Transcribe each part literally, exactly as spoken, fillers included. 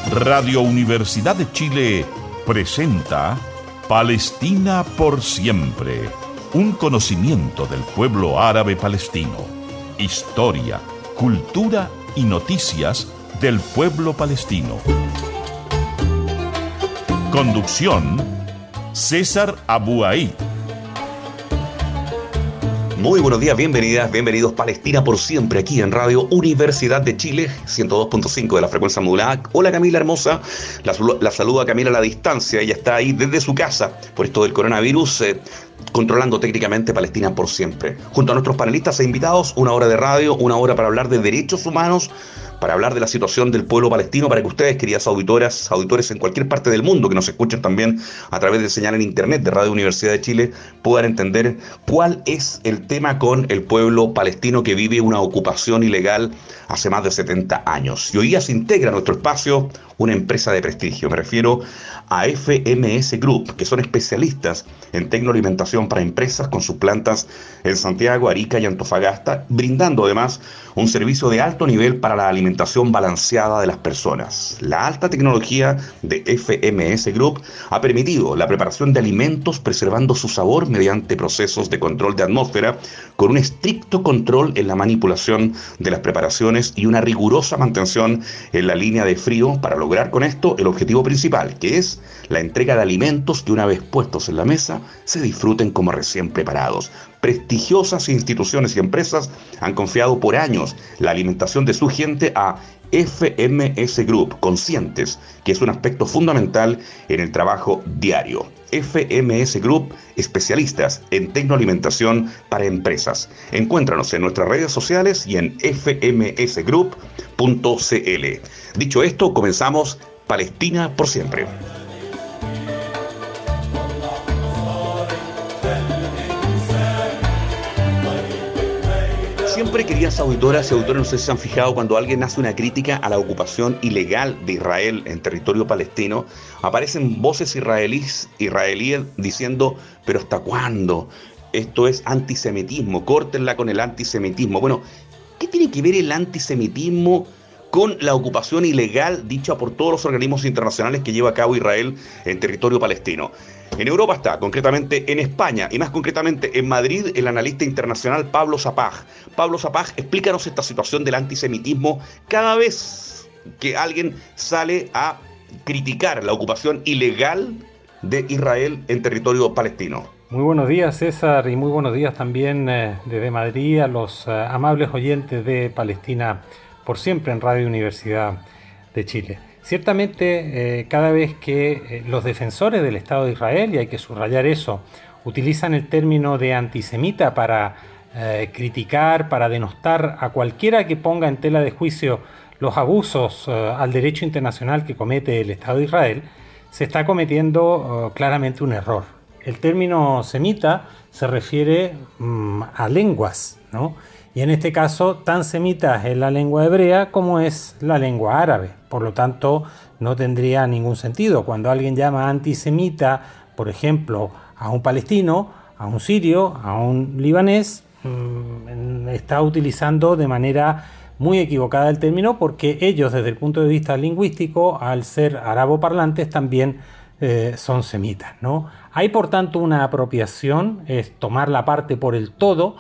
Radio Universidad de Chile presenta Palestina por siempre, un conocimiento del pueblo árabe palestino, historia, cultura y noticias del pueblo palestino. Conducción, César Abuaid. Muy buenos días, bienvenidas, bienvenidos Palestina por siempre aquí en Radio Universidad de Chile, ciento dos punto cinco de la frecuencia modulada. Hola Camila hermosa, la, la saluda Camila a la distancia, ella está ahí desde su casa por esto del coronavirus, eh, controlando técnicamente Palestina por siempre. Junto a nuestros panelistas e invitados, una hora de radio, una hora para hablar de derechos humanos, para hablar de la situación del pueblo palestino, para que ustedes, queridas auditoras, auditores en cualquier parte del mundo que nos escuchen también a través de señal en internet de Radio Universidad de Chile, puedan entender cuál es el tema con el pueblo palestino que vive una ocupación ilegal hace más de setenta años. Y hoy día se integra a nuestro espacio una empresa de prestigio. Me refiero a F M S Group, que son especialistas en tecnoalimentación para empresas con sus plantas en Santiago, Arica y Antofagasta, brindando además un servicio de alto nivel para la alimentación balanceada de las personas. La alta tecnología de F M S Group ha permitido la preparación de alimentos preservando su sabor mediante procesos de control de atmósfera, con un estricto control en la manipulación de las preparaciones y una rigurosa mantención en la línea de frío para lograr con esto el objetivo principal, que es la entrega de alimentos que una vez puestos en la mesa se disfruten como recién preparados. Prestigiosas instituciones y empresas han confiado por años la alimentación de su gente a F M S Group, conscientes que es un aspecto fundamental en el trabajo diario. F M S Group, especialistas en tecnoalimentación para empresas. Encuéntranos en nuestras redes sociales y en f m s group punto c l. Dicho esto, comenzamos Palestina por siempre. Siempre, queridas auditoras y auditores, no sé si se han fijado, cuando alguien hace una crítica a la ocupación ilegal de Israel en territorio palestino, aparecen voces israelíes, israelíes diciendo, pero ¿hasta cuándo? Esto es antisemitismo, córtenla con el antisemitismo. Bueno, ¿qué tiene que ver el antisemitismo con la ocupación ilegal dicha por todos los organismos internacionales que lleva a cabo Israel en territorio palestino? En Europa está, concretamente en España, y más concretamente en Madrid, el analista internacional Pablo Sapag. Pablo Sapag, explícanos esta situación del antisemitismo cada vez que alguien sale a criticar la ocupación ilegal de Israel en territorio palestino. Muy buenos días, César, y muy buenos días también eh, desde Madrid a los eh, amables oyentes de Palestina por siempre en Radio Universidad de Chile. Ciertamente, eh, cada vez que eh, los defensores del Estado de Israel, y hay que subrayar eso, utilizan el término de antisemita para eh, criticar, para denostar a cualquiera que ponga en tela de juicio los abusos eh, al derecho internacional que comete el Estado de Israel, se está cometiendo eh, claramente un error. El término semita se refiere mm, a lenguas, ¿no? Y en este caso, tan semita es la lengua hebrea como es la lengua árabe. Por lo tanto, no tendría ningún sentido. Cuando alguien llama antisemita, por ejemplo, a un palestino, a un sirio, a un libanés, mmm, está utilizando de manera muy equivocada el término, porque ellos, desde el punto de vista lingüístico, al ser araboparlantes, también eh, son semitas, ¿no? Hay, por tanto, una apropiación, es tomar la parte por el todo,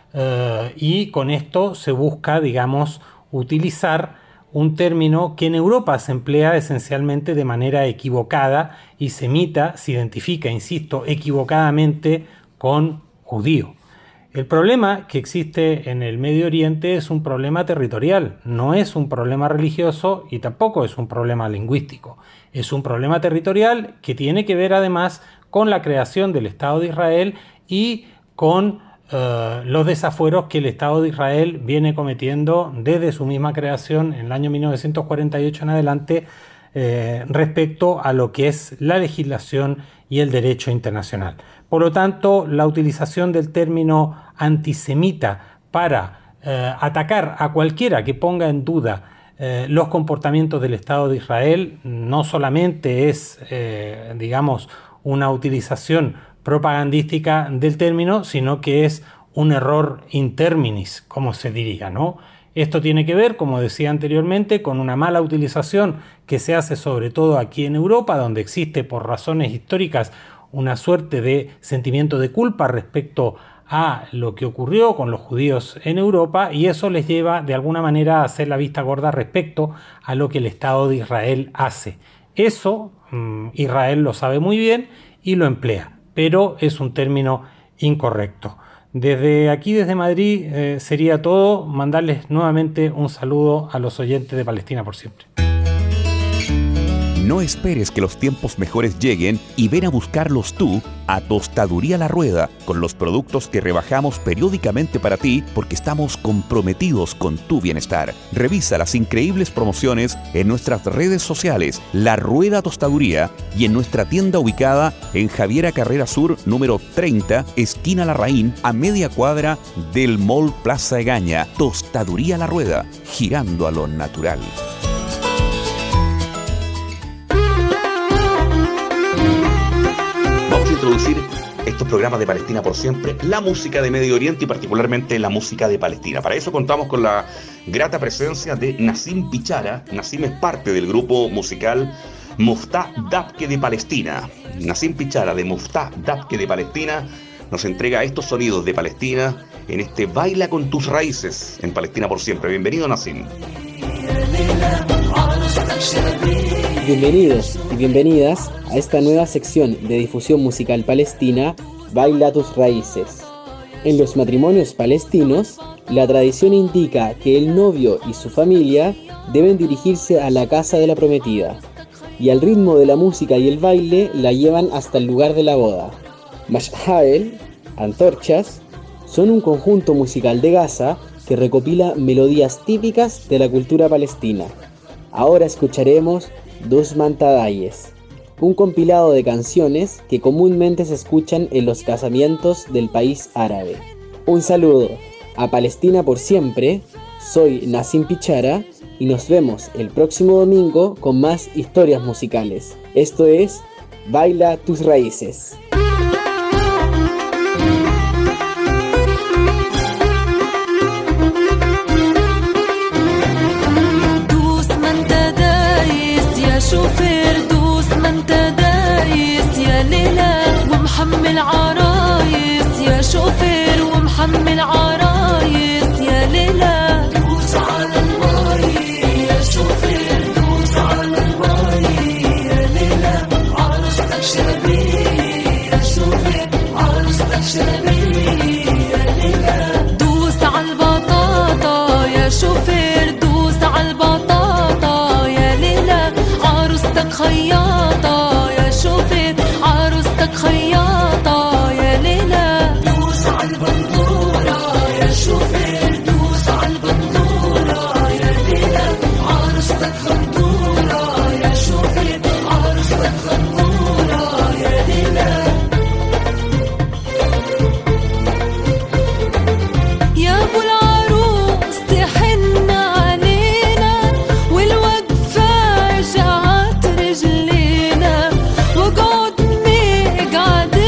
Uh, y con esto se busca, digamos, utilizar un término que en Europa se emplea esencialmente de manera equivocada, y semita se identifica, insisto, equivocadamente con judío. El problema que existe en el Medio Oriente es un problema territorial, no es un problema religioso y tampoco es un problema lingüístico. Es un problema territorial que tiene que ver además con la creación del Estado de Israel y con Uh, los desafueros que el Estado de Israel viene cometiendo desde su misma creación en el año mil novecientos cuarenta y ocho en adelante eh, respecto a lo que es la legislación y el derecho internacional. Por lo tanto, la utilización del término antisemita para eh, atacar a cualquiera que ponga en duda eh, los comportamientos del Estado de Israel no solamente es, eh, digamos, una utilización propagandística del término, sino que es un error in terminis, como se diría, ¿no? Esto tiene que ver, como decía anteriormente, con una mala utilización que se hace sobre todo aquí en Europa, donde existe por razones históricas una suerte de sentimiento de culpa respecto a lo que ocurrió con los judíos en Europa, y eso les lleva de alguna manera a hacer la vista gorda respecto a lo que el Estado de Israel hace. Eso mmm, Israel lo sabe muy bien y lo emplea, pero es un término incorrecto. Desde aquí, desde Madrid, eh, sería todo. Mandarles nuevamente un saludo a los oyentes de Palestina por siempre. No esperes que los tiempos mejores lleguen y ven a buscarlos tú a Tostaduría La Rueda, con los productos que rebajamos periódicamente para ti porque estamos comprometidos con tu bienestar. Revisa las increíbles promociones en nuestras redes sociales, La Rueda Tostaduría, y en nuestra tienda ubicada en Javiera Carrera Sur, número treinta, esquina Larraín, a media cuadra del Mall Plaza Egaña. Tostaduría La Rueda, girando a lo natural. Introducir estos programas de Palestina por siempre, la música de Medio Oriente y particularmente la música de Palestina. Para eso contamos con la grata presencia de Nassim Pichara. Nassim es parte del grupo musical Muftah Dabke de Palestina. Nassim Pichara de Muftah Dabke de Palestina nos entrega estos sonidos de Palestina en este Baila con tus raíces en Palestina por siempre. Bienvenido, Nassim. Bienvenidos y bienvenidas a esta nueva sección de difusión musical palestina, Baila tus raíces. En los matrimonios palestinos, la tradición indica que el novio y su familia deben dirigirse a la casa de la prometida, y al ritmo de la música y el baile la llevan hasta el lugar de la boda. Mash'al, antorchas, son un conjunto musical de Gaza que recopila melodías típicas de la cultura palestina. Ahora escucharemos Dos Mantadayes, un compilado de canciones que comúnmente se escuchan en los casamientos del país árabe. Un saludo a Palestina por siempre, soy Nassim Pichara y nos vemos el próximo domingo con más historias musicales. Esto es Baila tus raíces. شوفير دوس ما انت دايس يا ليلى ومحمل عرايس يا شوفير ومحمل عرايس يا ليلى دوس على الماي يا شوفير دوس على الماي يا ليلى عروستك شربي يا شوفير عروستك شربي يا ليلى دوس على البطاطا يا شوفير دوس على البطاطا يا ليلى عروستك خياطة يا شوفير عروستك خياطة يا ليلى دوس على البندورة يا شوفير دوس على البندورة يا ليلى عروستك خندورة يا شوفير عروستك خندورة يا ليلى يا ابو العروس تحن علينا والوقفة جعت رجلينا وقعد مي قعد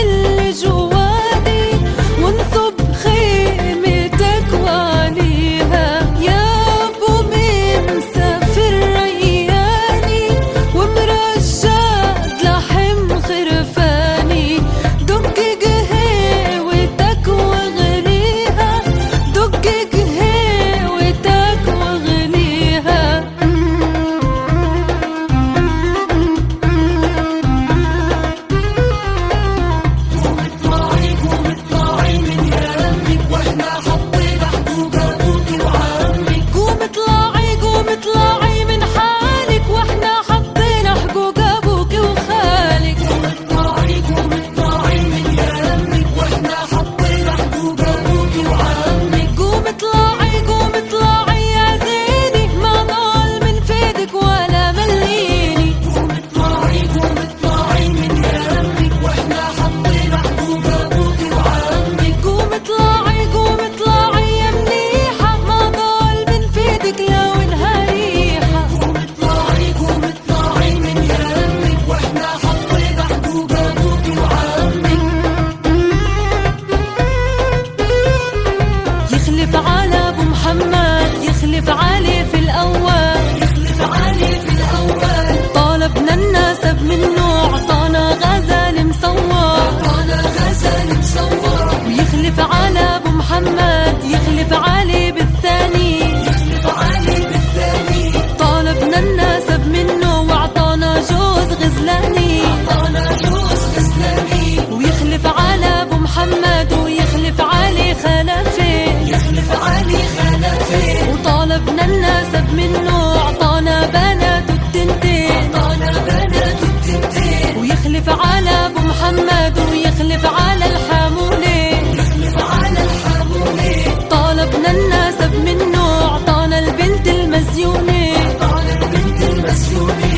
النسب منه أعطانا بنات التنتين أعطانا بنات التنتين ويخلف على أبو محمد ويخلف على الحمولة يخلف على الحمولة طالبنا النسب منه أعطانا البنت المزيونة أعطانا البنت المزيونة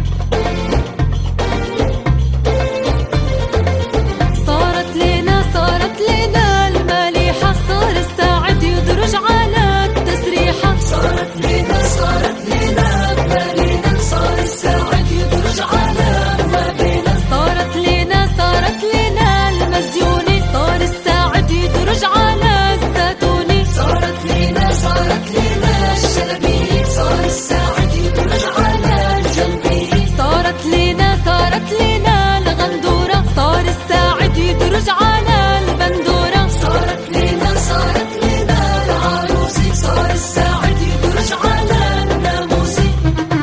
صارت لنا صارت لنا المليحة صار الساعد يدرج على التسريحة صارت لنا صارت لنا بمالينا صار الساعد يدرج على مبينا صارت لنا صارت لنا المزيونة صار الساعد يدرج على الزيتوني صارت لنا صارت لنا الشلبية صار الساعد يدرج على الجنبية صارت لنا صارت لنا الغندورة صار الساعد يدرج على البندورة صارت لنا صارت لنا العروسي صار الساعد يدرج على الناموسي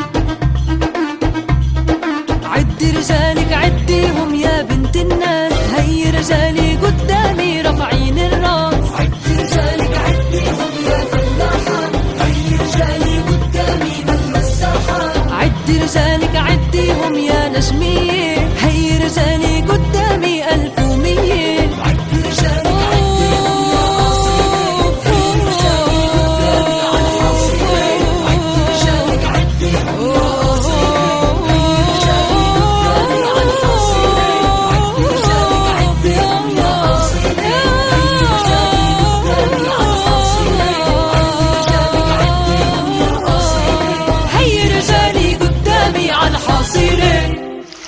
عدي رجالك عديهم يا بنت الناس هي رجالي قدامي رافعين الراس عدي رجالك عديهم يا فلاحة هي رجالي قدامي بالمساحة عدي رجالك عديهم يا نجمية هي رجالي قدامي ألف ومية عدي رجالك عديهم يا قصيدة هي رجالي قدامي على الحصيلة عدي رجالك عديهم يا قصيدة هي رجالي قدامي على الحصيلة عدي رجالك عديهم يا قصيدة هي رجالي قدامي على الحصيلة عدي رجالك عديهم يا قصيدة هي رجالي قدامي على الحصيلة.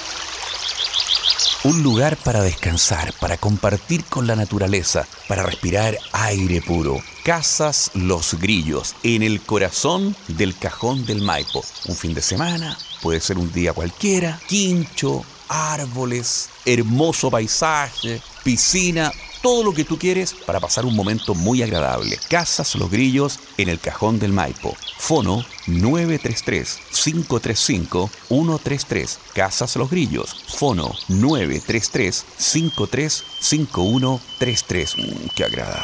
Un lugar para descansar, para compartir con la naturaleza, para respirar aire puro. Casas Los Grillos, en el corazón del Cajón del Maipo. Un fin de semana, puede ser un día cualquiera, quincho, árboles, hermoso paisaje, piscina, todo lo que tú quieres para pasar un momento muy agradable. Casas Los Grillos en el Cajón del Maipo. Fono nueve tres tres, cinco tres cinco, uno tres tres. Casas Los Grillos. Fono nueve tres tres, cinco tres cinco uno tres tres. Mm, ¡qué agradable!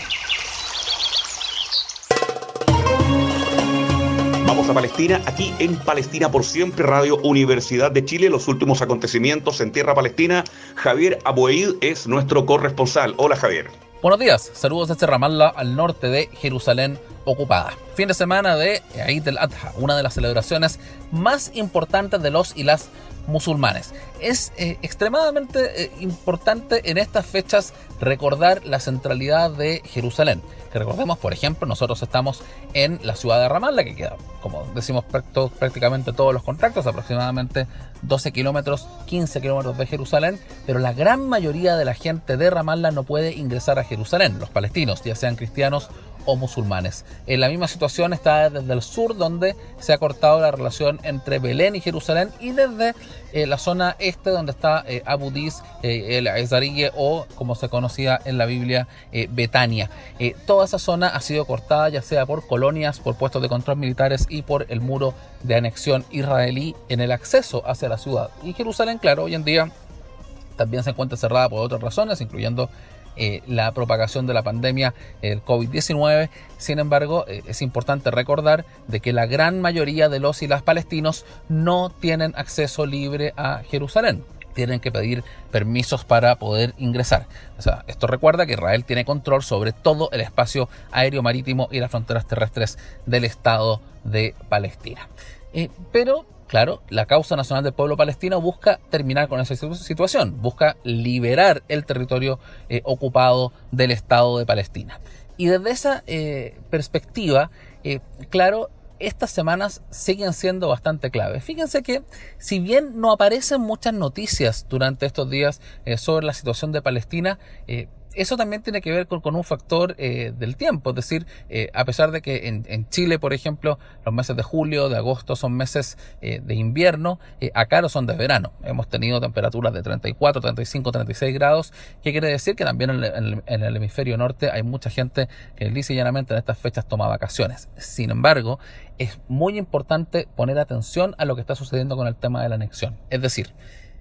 Vamos a Palestina, aquí en Palestina por Siempre, Radio Universidad de Chile. Los últimos acontecimientos en tierra palestina. Javier Abuaid es nuestro corresponsal. Hola, Javier. Buenos días, saludos desde Ramallah, al norte de Jerusalén ocupada. Fin de semana de Eid al-Adha, una de las celebraciones más importantes de los y las musulmanes. Es eh, extremadamente eh, importante en estas fechas recordar la centralidad de Jerusalén. Que recordemos, por ejemplo, nosotros estamos en la ciudad de Ramallah, que queda, como decimos, prácticamente todos los contactos, aproximadamente doce kilómetros, quince kilómetros de Jerusalén, pero la gran mayoría de la gente de Ramallah no puede ingresar a Jerusalén, los palestinos, ya sean cristianos o musulmanes. En la misma situación está desde el sur, donde se ha cortado la relación entre Belén y Jerusalén, y desde eh, la zona este, donde está eh, Abu Dis, eh, el Ezariye, o como se conocía en la Biblia, eh, Betania. Eh, toda esa zona ha sido cortada, ya sea por colonias, por puestos de control militares y por el muro de anexión israelí en el acceso hacia la ciudad. Y Jerusalén, claro, hoy en día también se encuentra cerrada por otras razones, incluyendo Eh, la propagación de la pandemia, el COVID diecinueve. Sin embargo, eh, es importante recordar de que la gran mayoría de los y las palestinos no tienen acceso libre a Jerusalén. Tienen que pedir permisos para poder ingresar. O sea, esto recuerda que Israel tiene control sobre todo el espacio aéreo, marítimo y las fronteras terrestres del Estado de Palestina. Eh, pero Claro, la causa nacional del pueblo palestino busca terminar con esa situación, busca liberar el territorio eh, ocupado del Estado de Palestina. Y desde esa eh, perspectiva, eh, claro, estas semanas siguen siendo bastante clave. Fíjense que si bien no aparecen muchas noticias durante estos días eh, sobre la situación de Palestina, eh, eso también tiene que ver con, con un factor eh, del tiempo. Es decir, eh, a pesar de que en, en Chile, por ejemplo, los meses de julio, de agosto son meses eh, de invierno, eh, acá no son de verano. Hemos tenido temperaturas de treinta y cuatro, treinta y cinco, treinta y seis grados, que quiere decir que también en el, en el hemisferio norte hay mucha gente que lisa y llanamente en estas fechas toma vacaciones. Sin embargo, es muy importante poner atención a lo que está sucediendo con el tema de la anexión. Es decir,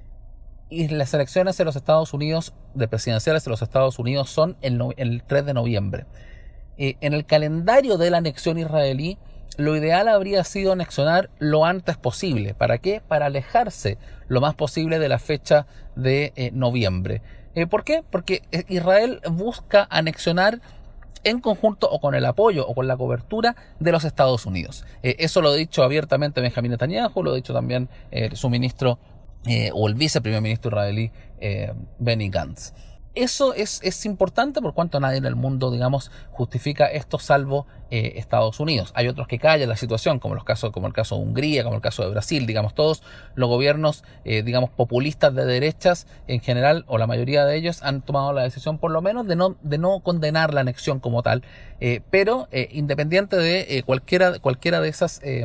y las elecciones de los Estados Unidos, de presidenciales de los Estados Unidos, son el, no, el tres de noviembre. Eh, en el calendario de la anexión israelí, lo ideal habría sido anexionar lo antes posible. ¿Para qué? Para alejarse lo más posible de la fecha de eh, noviembre. Eh, ¿Por qué? Porque Israel busca anexionar en conjunto o con el apoyo o con la cobertura de los Estados Unidos. Eh, eso lo ha dicho abiertamente Benjamín Netanyahu, lo ha dicho también eh, su ministro eh, o el viceprimer ministro israelí eh, Benny Gantz. Eso es, es importante por cuanto nadie en el mundo, digamos, justifica esto salvo eh, Estados Unidos. Hay otros que callan la situación, como, los casos, como el caso de Hungría, como el caso de Brasil. Digamos, todos los gobiernos, eh, digamos, populistas de derechas en general, o la mayoría de ellos, han tomado la decisión por lo menos de no, de no condenar la anexión como tal. Eh, pero, eh, independiente de eh, cualquiera, cualquiera de esas, eh,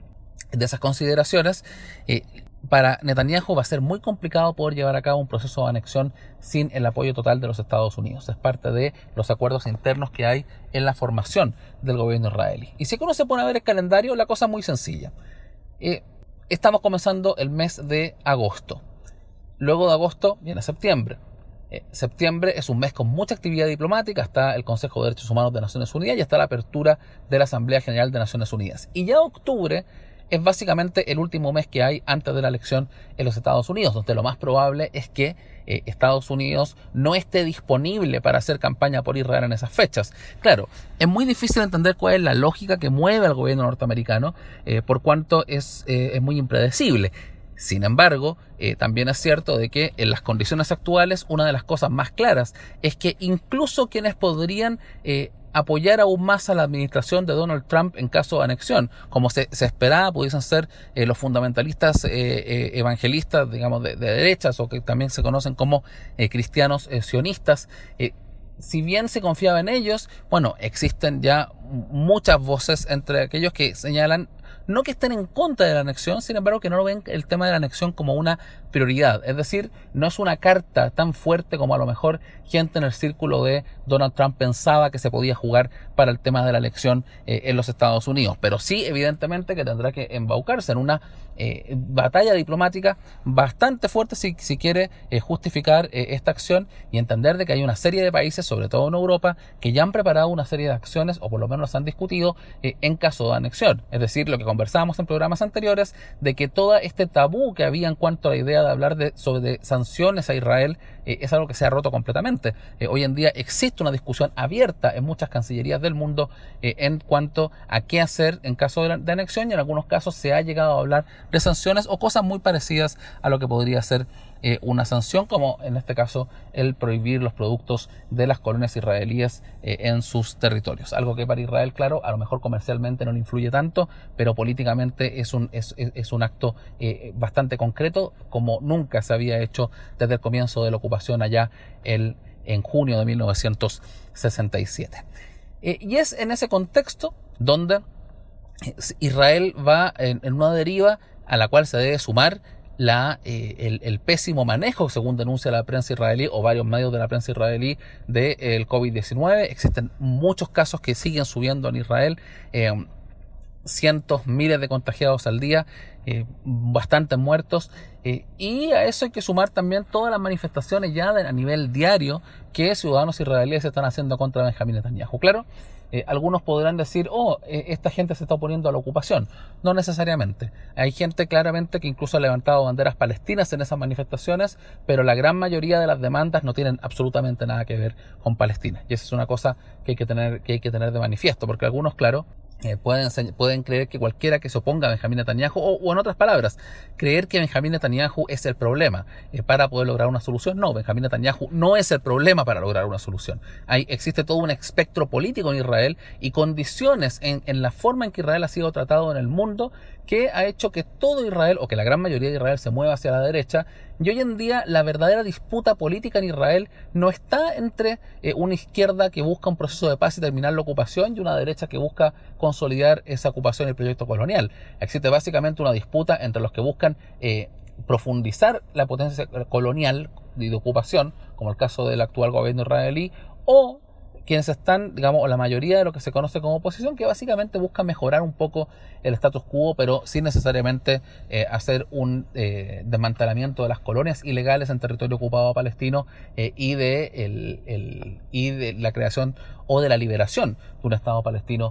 de esas consideraciones, eh, para Netanyahu va a ser muy complicado poder llevar a cabo un proceso de anexión sin el apoyo total de los Estados Unidos. Es parte de los acuerdos internos que hay en la formación del gobierno israelí. Y si uno se pone a ver el calendario, la cosa es muy sencilla. Eh, estamos comenzando el mes de agosto. Luego de agosto viene septiembre. Eh, septiembre es un mes con mucha actividad diplomática. Está el Consejo de Derechos Humanos de Naciones Unidas y está la apertura de la Asamblea General de Naciones Unidas. Y ya octubre es básicamente el último mes que hay antes de la elección en los Estados Unidos, donde lo más probable es que eh, Estados Unidos no esté disponible para hacer campaña por Israel en esas fechas. Claro, es muy difícil entender cuál es la lógica que mueve al gobierno norteamericano, eh, por cuanto es, eh, es muy impredecible. Sin embargo, eh, también es cierto de que en las condiciones actuales una de las cosas más claras es que incluso quienes podrían eh, apoyar aún más a la administración de Donald Trump en caso de anexión, como se, se esperaba, pudiesen ser eh, los fundamentalistas eh, eh, evangelistas, digamos, de, de derechas, o que también se conocen como eh, cristianos eh, sionistas. Eh, si bien se confiaba en ellos, bueno, existen ya muchas voces entre aquellos que señalan no que estén en contra de la anexión, sin embargo que no lo ven el tema de la anexión como una prioridad. Es decir, no es una carta tan fuerte como a lo mejor gente en el círculo de Donald Trump pensaba que se podía jugar para el tema de la elección eh, en los Estados Unidos. Pero sí, evidentemente, que tendrá que embaucarse en una eh, batalla diplomática bastante fuerte si, si quiere eh, justificar eh, esta acción y entender de que hay una serie de países, sobre todo en Europa, que ya han preparado una serie de acciones, o por lo menos las han discutido, eh, en caso de anexión. Es decir, lo que conversábamos en programas anteriores, de que todo este tabú que había en cuanto a la idea de hablar de, sobre sanciones a Israel eh, es algo que se ha roto completamente. Eh, hoy en día existe una discusión abierta en muchas cancillerías del mundo eh, en cuanto a qué hacer en caso de, la, de anexión, y en algunos casos se ha llegado a hablar de sanciones o cosas muy parecidas a lo que podría ser eh, una sanción, como en este caso el prohibir los productos de las colonias israelíes eh, en sus territorios. Algo que para Israel, claro, a lo mejor comercialmente no le influye tanto, pero políticamente es un, es, es un acto eh, bastante concreto, como nunca se había hecho desde el comienzo de la ocupación allá el, en junio de mil novecientos sesenta y siete. Eh, y es en ese contexto donde Israel va en, en una deriva a la cual se debe sumar la, eh, el, el pésimo manejo, según denuncia la prensa israelí o varios medios de la prensa israelí, del de, COVID diecinueve. Existen muchos casos que siguen subiendo en Israel, eh, cientos, miles de contagiados al día, eh, bastantes muertos, eh, y a eso hay que sumar también todas las manifestaciones ya de, a nivel diario que ciudadanos israelíes están haciendo contra Benjamín Netanyahu. Claro, Eh, algunos podrán decir, oh, eh, esta gente se está oponiendo a la ocupación. No necesariamente. Hay gente claramente que incluso ha levantado banderas palestinas en esas manifestaciones, pero la gran mayoría de las demandas no tienen absolutamente nada que ver con Palestina. Y esa es una cosa que hay que tener, que hay que tener de manifiesto, porque algunos, claro, Eh, pueden, pueden creer que cualquiera que se oponga a Benjamín Netanyahu, o, o en otras palabras, creer que Benjamín Netanyahu es el problema eh, para poder lograr una solución. No, Benjamín Netanyahu no es el problema para lograr una solución. Hay, existe todo un espectro político en Israel y condiciones en, en la forma en que Israel ha sido tratado en el mundo, que ha hecho que todo Israel, o que la gran mayoría de Israel, se mueva hacia la derecha. Y hoy en día la verdadera disputa política en Israel no está entre eh, una izquierda que busca un proceso de paz y terminar la ocupación, y una derecha que busca consolidar esa ocupación y el proyecto colonial. Existe básicamente una disputa entre los que buscan eh, profundizar la potencia colonial y de ocupación, como el caso del actual gobierno israelí, o quienes están, digamos, o la mayoría de lo que se conoce como oposición, que básicamente busca mejorar un poco el status quo, pero sin necesariamente eh, hacer un eh, desmantelamiento de las colonias ilegales en territorio ocupado palestino eh, y, de el, el, y de la creación o de la liberación de un Estado palestino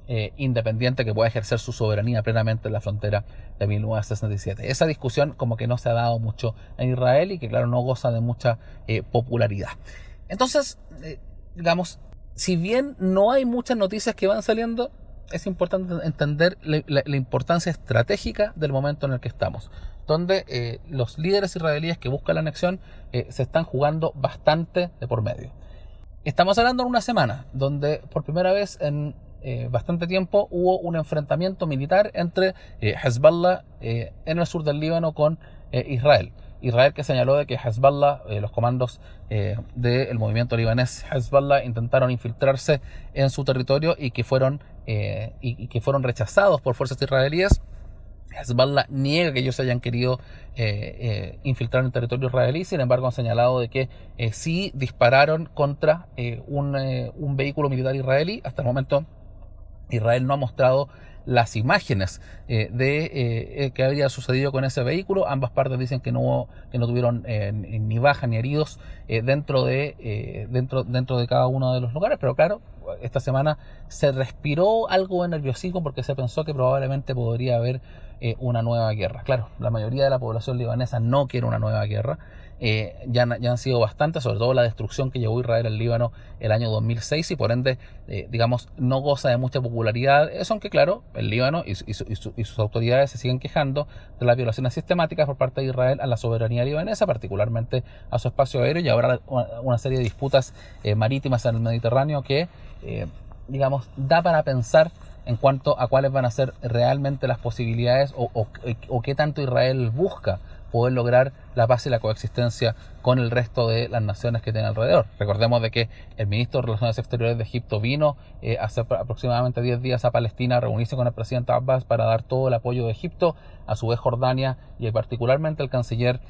eh, independiente que pueda ejercer su soberanía plenamente en la frontera de mil novecientos sesenta y siete. Esa discusión como que no se ha dado mucho en Israel y que claro no goza de mucha eh, popularidad. Entonces, eh, digamos, si bien no hay muchas noticias que van saliendo, es importante entender la, la, la importancia estratégica del momento en el que estamos, donde eh, los líderes israelíes que buscan la anexión eh, se están jugando bastante de por medio. Estamos hablando de una semana donde por primera vez en eh, bastante tiempo hubo un enfrentamiento militar entre eh, Hezbollah eh, en el sur del Líbano con eh, Israel. Israel que señaló de que Hezbollah, eh, los comandos eh, del movimiento libanés Hezbollah intentaron infiltrarse en su territorio y que fueron, eh, y, y que fueron rechazados por fuerzas israelíes. Hezbollah niega que ellos hayan querido eh, eh, infiltrar en el territorio israelí, sin embargo han señalado de que eh, sí dispararon contra eh, un, eh, un vehículo militar israelí. Hasta el momento Israel no ha mostrado las imágenes eh, de eh, que había sucedido con ese vehículo. Ambas partes dicen que no, que no tuvieron eh, ni baja ni heridos eh, dentro, de, eh, dentro, dentro de cada uno de los lugares, pero claro, esta semana se respiró algo de nerviosismo porque se pensó que probablemente podría haber eh, una nueva guerra. Claro, la mayoría de la población libanesa no quiere una nueva guerra. Eh, ya, ya han sido bastantes, sobre todo la destrucción que llevó Israel al Líbano el año dos mil seis y por ende, eh, digamos, no goza de mucha popularidad. Eso aunque claro, el Líbano y, y, su, y, su, y sus autoridades se siguen quejando de las violaciones sistemáticas por parte de Israel a la soberanía libanesa, particularmente a su espacio aéreo, y ahora una, una serie de disputas eh, marítimas en el Mediterráneo que, eh, digamos, da para pensar en cuanto a cuáles van a ser realmente las posibilidades o, o, o qué tanto Israel busca poder lograr la paz y la coexistencia con el resto de las naciones que tiene alrededor. Recordemos de que el ministro de Relaciones Exteriores de Egipto vino eh, hace aproximadamente diez días a Palestina a reunirse con el presidente Abbas para dar todo el apoyo de Egipto, a su vez Jordania y particularmente el canciller,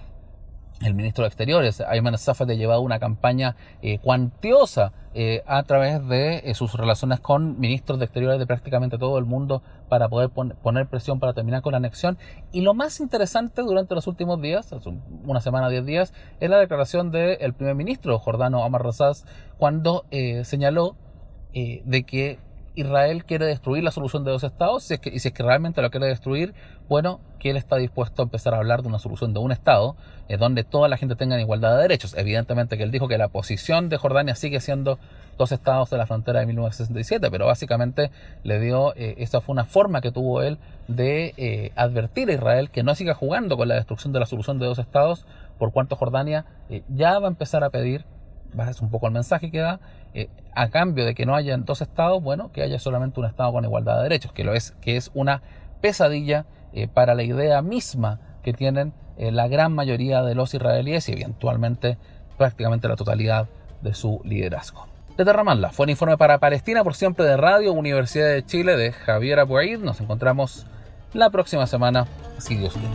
el ministro de Exteriores, Ayman Safad, ha llevado una campaña eh, cuantiosa eh, a través de eh, sus relaciones con ministros de Exteriores de prácticamente todo el mundo para poder pon poner presión para terminar con la anexión. Y lo más interesante durante los últimos días, una semana, diez días, es la declaración del primer ministro jordano Omar Razaz, cuando eh, señaló eh, de que Israel quiere destruir la solución de dos estados, si es que, y si es que realmente lo quiere destruir, bueno, que él está dispuesto a empezar a hablar de una solución de un estado, eh, donde toda la gente tenga igualdad de derechos. Evidentemente que él dijo que la posición de Jordania sigue siendo dos estados de la frontera de mil novecientos sesenta y siete, pero básicamente le dio, eh, esa fue una forma que tuvo él de eh, advertir a Israel que no siga jugando con la destrucción de la solución de dos estados, por cuanto Jordania eh, ya va a empezar a pedir, es un poco el mensaje que da, eh, a cambio de que no haya dos estados, bueno, que haya solamente un estado con igualdad de derechos, que lo es, que es una pesadilla eh, para la idea misma que tienen eh, la gran mayoría de los israelíes y eventualmente prácticamente la totalidad de su liderazgo. Desde Ramallah, fue un informe para Palestina por siempre de Radio Universidad de Chile de Javier Abuaid. Nos encontramos la próxima semana, si Dios quiere.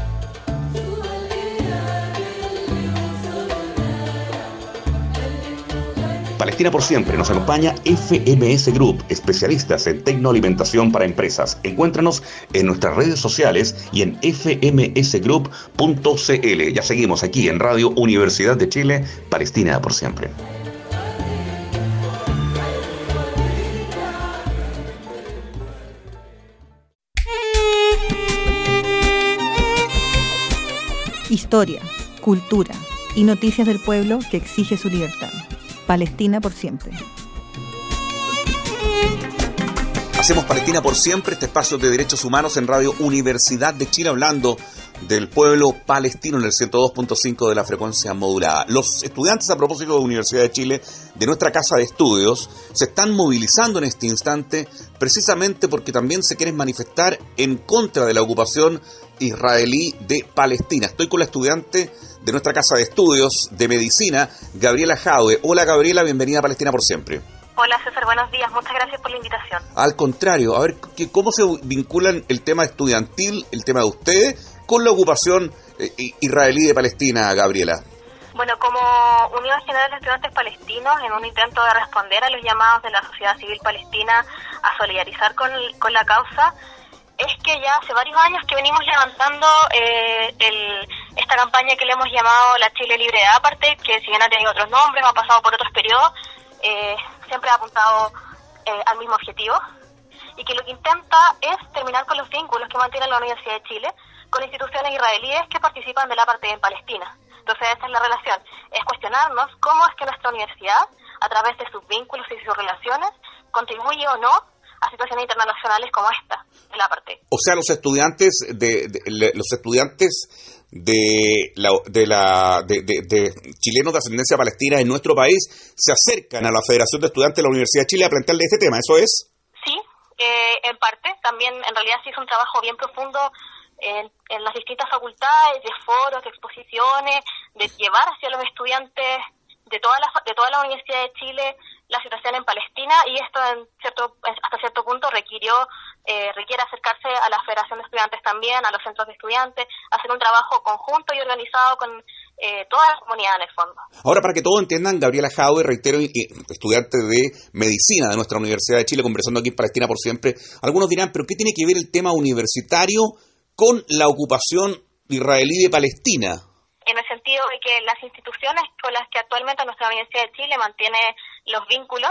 Palestina por siempre nos acompaña F M S Group, especialistas en tecnoalimentación para empresas. Encuéntranos en nuestras redes sociales y en f m s group punto c l. Ya seguimos aquí en Radio Universidad de Chile, Palestina por siempre. Historia, cultura y noticias del pueblo que exige su libertad. Palestina por siempre. Hacemos Palestina por siempre, este espacio de derechos humanos en Radio Universidad de Chile, hablando del pueblo palestino en el ciento dos punto cinco de la frecuencia modulada. Los estudiantes, a propósito de Universidad de Chile, de nuestra casa de estudios, se están movilizando en este instante precisamente porque también se quieren manifestar en contra de la ocupación israelí de Palestina. Estoy con la estudiante de nuestra casa de estudios de medicina, Gabriela Jadwe. Hola Gabriela, bienvenida a Palestina por siempre. Hola César, buenos días, muchas gracias por la invitación. Al contrario, a ver, ¿cómo se vinculan el tema estudiantil, el tema de ustedes, con la ocupación eh, israelí de Palestina, Gabriela? Bueno, como Unión General de Estudiantes Palestinos, en un intento de responder a los llamados de la sociedad civil palestina a solidarizar con, con la causa, es que ya hace varios años que venimos levantando eh, el, esta campaña que le hemos llamado la Chile Libre de Apartheid, que si bien ha tenido otros nombres, ha pasado por otros periodos, eh, siempre ha apuntado eh, al mismo objetivo. Y y que lo que intenta es terminar con los vínculos que mantiene la Universidad de Chile con instituciones israelíes que participan del apartheid en Palestina. Entonces esa es la relación, es cuestionarnos cómo es que nuestra universidad, a través de sus vínculos y sus relaciones, contribuye o no a situaciones internacionales como esta, el apartheid. O sea, los estudiantes de, de, de los estudiantes de la de la de, de, de chilenos de ascendencia palestina en nuestro país se acercan a la Federación de Estudiantes de la Universidad de Chile a plantearle este tema, ¿eso es? Sí, eh, en parte, también en realidad se hizo un trabajo bien profundo en, en las distintas facultades, de foros, de exposiciones, de llevar hacia los estudiantes de toda la de toda la Universidad de Chile la situación en Palestina, y esto en cierto hasta cierto punto requirió eh, requiere acercarse a la Federación de Estudiantes también, a los centros de estudiantes, hacer un trabajo conjunto y organizado con eh, toda la comunidad en el fondo. Ahora, para que todos entiendan, Gabriela Jadwe, reitero, estudiante de Medicina de nuestra Universidad de Chile, conversando aquí en Palestina por Siempre. Algunos dirán, ¿pero qué tiene que ver el tema universitario con la ocupación israelí de Palestina? En el sentido de que las instituciones con las que actualmente nuestra Universidad de Chile mantiene los vínculos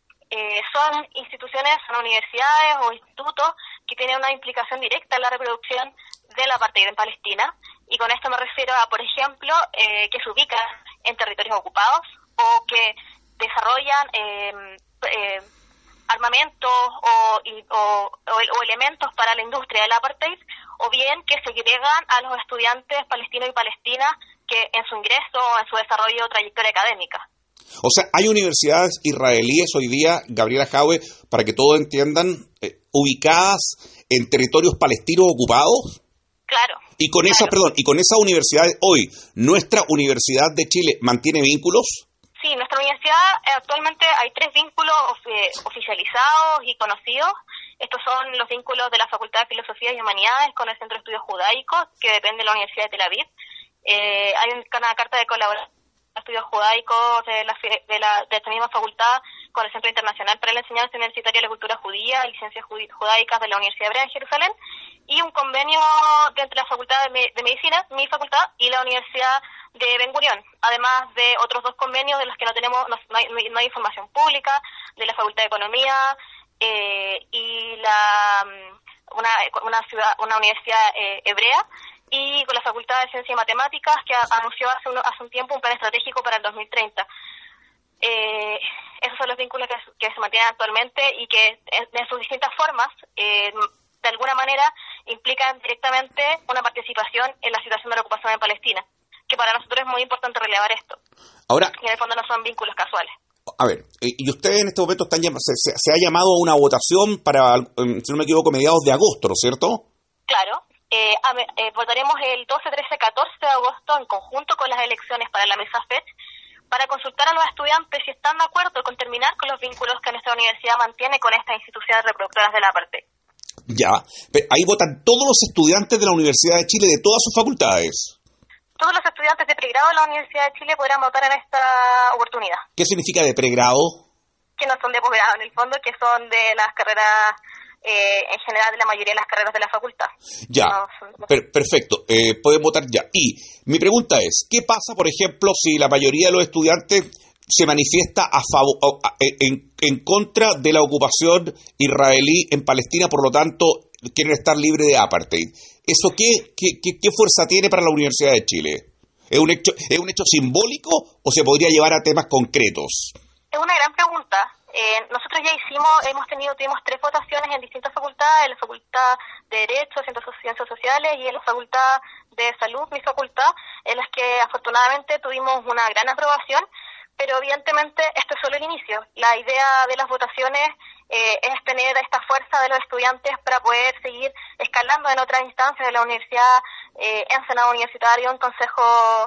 eh, son instituciones, son universidades o institutos que tienen una implicación directa en la reproducción del apartheid en Palestina, y con esto me refiero a, por ejemplo, eh, que se ubican en territorios ocupados o que desarrollan eh, eh, armamentos o, y, o, o, o elementos para la industria del apartheid, o bien que segregan a los estudiantes palestinos y palestinas que en su ingreso o en su desarrollo o trayectoria académica. O sea, hay universidades israelíes hoy día, Gabriela Jadwe, para que todos entiendan, eh, ubicadas en territorios palestinos ocupados. Claro. Y con claro. esa, perdón, y con esas universidades hoy, ¿nuestra Universidad de Chile mantiene vínculos? Sí, nuestra universidad eh, actualmente hay tres vínculos eh, oficializados y conocidos. Estos son los vínculos de la Facultad de Filosofía y Humanidades con el Centro de Estudios Judaicos, que depende de la Universidad de Tel Aviv. Eh, hay una carta de colaboración de estudios judaicos de, la, de, la, de esta misma facultad con el Centro Internacional para la Enseñanza Universitaria de la Cultura Judía y Ciencias Judaicas de la Universidad Hebrea de Jerusalén, y un convenio entre la Facultad de, de Medicina, mi facultad, y la Universidad de Ben Gurión, además de otros dos convenios de los que no tenemos, no, no, hay, no hay información pública, de la Facultad de Economía eh, y la una una ciudad, una universidad eh, hebrea, y con la Facultad de Ciencias y Matemáticas, que anunció hace un, hace un tiempo un plan estratégico para el dos mil treinta. Eh, esos son los vínculos que, que se mantienen actualmente y que en, en sus distintas formas, eh, de alguna manera, implican directamente una participación en la situación de la ocupación en Palestina, que para nosotros es muy importante relevar esto. Ahora, y en el fondo no son vínculos casuales. A ver, y ustedes en este momento están se, se, se ha llamado a una votación para, si no me equivoco, mediados de agosto, ¿no es cierto? Claro. Eh, eh, votaremos el doce, trece, catorce de agosto en conjunto con las elecciones para la mesa F E D, para consultar a los estudiantes si están de acuerdo con terminar con los vínculos que nuestra universidad mantiene con estas instituciones reproductoras del apartheid. Ya, pero ahí votan todos los estudiantes de la Universidad de Chile, de todas sus facultades. Todos los estudiantes de pregrado de la Universidad de Chile podrán votar en esta oportunidad. ¿Qué significa de pregrado? Que no son de posgrado, en el fondo, que son de las carreras, eh, en general, de la mayoría de las carreras de la facultad. Ya, no, son... per- perfecto, eh, pueden votar ya. Y mi pregunta es, ¿qué pasa, por ejemplo, si la mayoría de los estudiantes se manifiesta a favor, en, en contra de la ocupación israelí en Palestina, por lo tanto, quieren estar libres de apartheid? ¿Eso qué, qué, qué, qué fuerza tiene para la Universidad de Chile? ¿Es un hecho, es un hecho simbólico o se podría llevar a temas concretos? Es una gran pregunta. Eh, nosotros ya hicimos, hemos tenido, tuvimos tres votaciones en distintas facultades, en la Facultad de Derecho, Ciencias Sociales y en la Facultad de Salud, mi facultad, en las que afortunadamente tuvimos una gran aprobación, pero evidentemente esto es solo el inicio. La idea de las votaciones eh, es tener esta fuerza de los estudiantes para poder seguir escalando en otras instancias de la universidad, eh, en Senado Universitario, en Consejo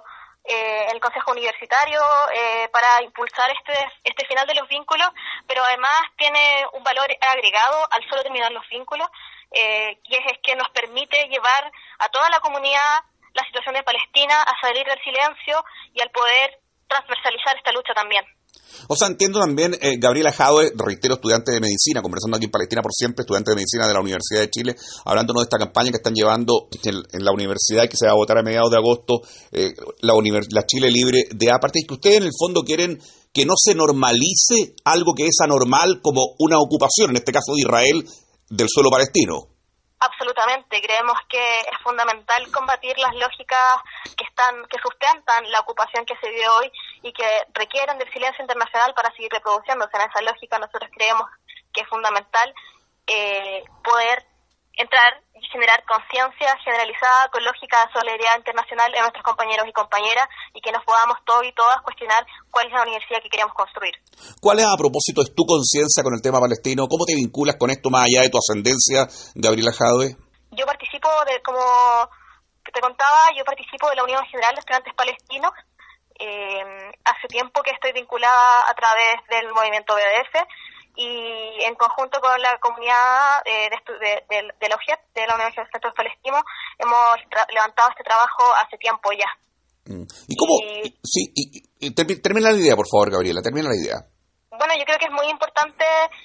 Eh, el Consejo Universitario, eh, para impulsar este este final de los vínculos, pero además tiene un valor agregado al solo terminar los vínculos, eh, y es, es que nos permite llevar a toda la comunidad la situación de Palestina a salir del silencio y al poder transversalizar esta lucha también. O sea, entiendo también, eh, Gabriela Jadwe, reitero, estudiante de Medicina, conversando aquí en Palestina por Siempre, estudiante de Medicina de la Universidad de Chile, hablándonos de esta campaña que están llevando en, en la universidad, que se va a votar a mediados de agosto, eh, la, univers- la Chile libre de apartheid, que ustedes en el fondo quieren que no se normalice algo que es anormal como una ocupación, en este caso de Israel, del suelo palestino. Absolutamente, creemos que es fundamental combatir las lógicas que están, que sustentan la ocupación que se vive hoy y que requieren del silencio internacional para seguir reproduciéndose. En esa lógica nosotros creemos que es fundamental eh, poder entrar y generar conciencia generalizada con lógica de solidaridad internacional en nuestros compañeros y compañeras y que nos podamos todos y todas cuestionar cuál es la universidad que queremos construir. ¿Cuál es, a propósito, es tu conciencia con el tema palestino? ¿Cómo te vinculas con esto más allá de tu ascendencia, Gabriela Jadwe? Yo participo, de, como te contaba, yo participo de la Unión General de Estudiantes Palestinos. Eh, hace tiempo que estoy vinculada a través del movimiento B D F y en conjunto con la comunidad eh, de, de, de, de la U G E P, de la Universidad de Estudiantes Palestinos, hemos tra- levantado este trabajo hace tiempo ya. ¿Y cómo? Y, sí, y, y termina la idea, por favor, Gabriela, termina la idea. Bueno, yo creo que es muy importante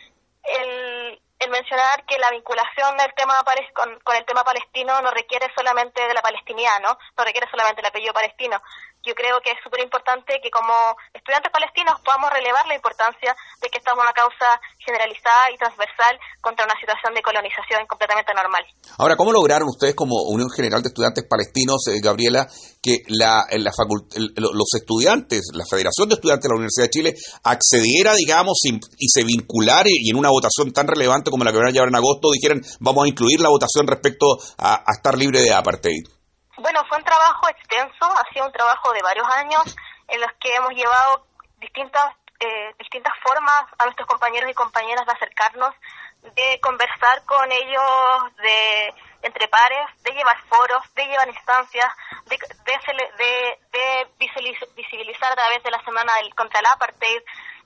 el, el mencionar que la vinculación del tema con, con el tema palestino no requiere solamente de la palestinidad, ¿no? No requiere solamente el apellido palestino. Yo creo que es súper importante que como estudiantes palestinos podamos relevar la importancia de que esta es una causa generalizada y transversal contra una situación de colonización completamente normal. Ahora, ¿cómo lograron ustedes como Unión General de Estudiantes Palestinos, eh, Gabriela, que la, la facult- el, los estudiantes, la Federación de Estudiantes de la Universidad de Chile, accediera, digamos, y, y se vinculara y en una votación tan relevante como la que van a llevar en agosto, dijeran, vamos a incluir la votación respecto a, a estar libre de apartheid? Bueno, fue un trabajo extenso, ha sido un trabajo de varios años en los que hemos llevado distintas eh, distintas formas a nuestros compañeros y compañeras de acercarnos, de conversar con ellos de entre pares, de llevar foros, de llevar instancias, de, de, de, de visibilizar a través de la Semana del, contra el Apartheid,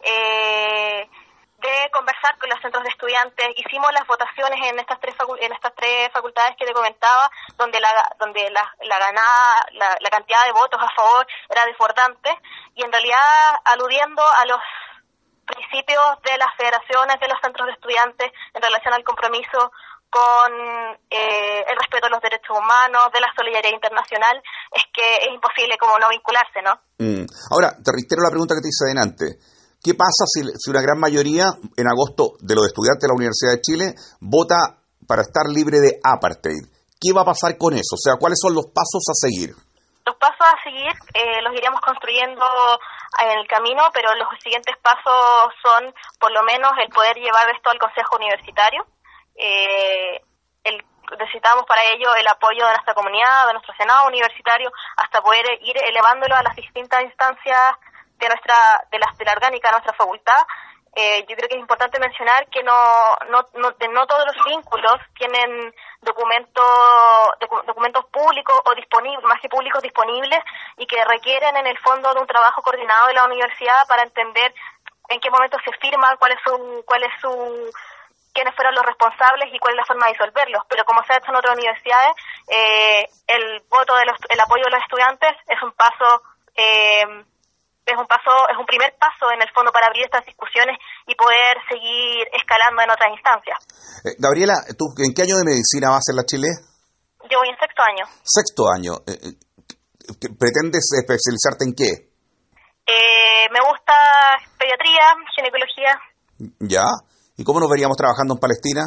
eh, de conversar con los centros de estudiantes. Hicimos las votaciones en estas tres facu- en estas tres facultades que te comentaba, donde la donde la, la ganada, la, la cantidad de votos a favor era desbordante, y en realidad aludiendo a los principios de las federaciones de los centros de estudiantes en relación al compromiso con eh, el respeto de los derechos humanos, de la solidaridad internacional, es que es imposible como no vincularse, ¿no? Mm. Ahora, te reitero la pregunta que te hice adelante. ¿Qué pasa si, si una gran mayoría en agosto de los estudiantes de la Universidad de Chile vota para estar libre de apartheid? ¿Qué va a pasar con eso? O sea, ¿cuáles son los pasos a seguir? Los pasos a seguir eh, los iremos construyendo en el camino, pero los siguientes pasos son, por lo menos, el poder llevar esto al Consejo Universitario. Eh, el, necesitamos para ello el apoyo de nuestra comunidad, de nuestro Senado Universitario, hasta poder ir elevándolo a las distintas instancias de nuestra de la, de la orgánica de nuestra facultad. Eh, yo creo que es importante mencionar que no no no, de, no todos los vínculos tienen documentos docu, documentos públicos o disponibles, más que públicos disponibles, y que requieren en el fondo de un trabajo coordinado de la universidad para entender en qué momento se firman, cuál es su cuál es su quiénes fueron los responsables y cuál es la forma de disolverlos. Pero como se ha hecho en otras universidades, eh, el voto de los, el apoyo de los estudiantes es un paso eh, es un paso, es un primer paso en el fondo para abrir estas discusiones y poder seguir escalando en otras instancias. Eh, Gabriela, ¿tú en qué año de medicina vas en la Chile? Yo voy en sexto año. Sexto año. Eh, ¿Pretendes especializarte en qué? Eh, me gusta pediatría, ginecología. ¿Ya? ¿Y cómo nos veríamos trabajando en Palestina?